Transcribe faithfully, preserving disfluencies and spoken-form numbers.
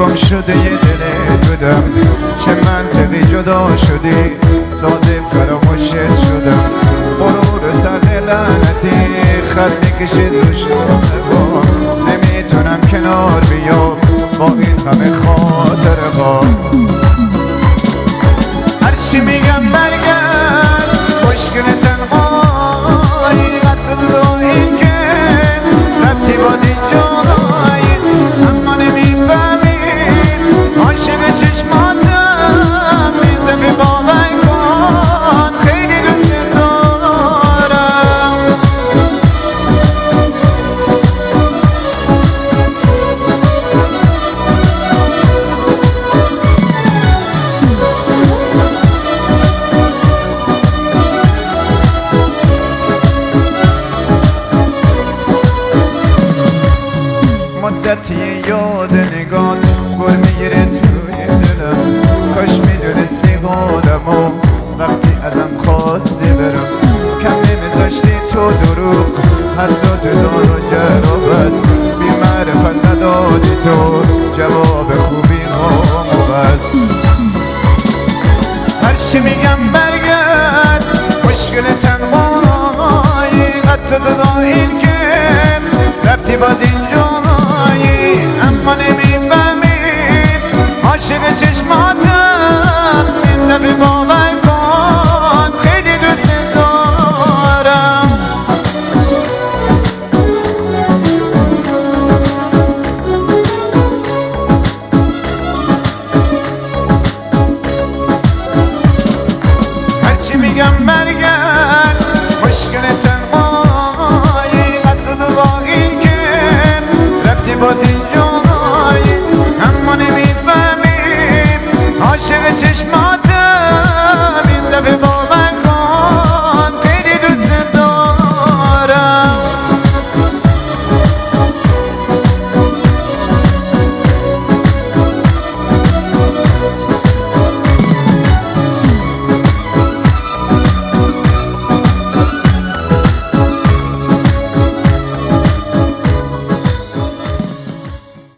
گم شده یه دل جدم، چه منطقی جدا شدی ساده فراموشت شدم. غرور سر لعنتی خط میکشید روش با، نمیتونم کنار بیام با این همه خاطره ها. هرچی میگم برگرد مشکل تنهایی، قطع دایی که ربطی باز اینجایی، اما نمیفهمی عاشق چشماتم، این دفعه باور کن خیلی دوست دارم. مدتی یاد نگات گل میگیره توی دلم، کاش میدونستی حالمو وقتی ازم خواستی برم. کم نمیذاشتی تو دروغ حتی دلار و جرا بس، بی معرفت ندادی تو جواب خوبی هامو بس. هرچی میگم برگرد مشکل تنهایی، قطع دادم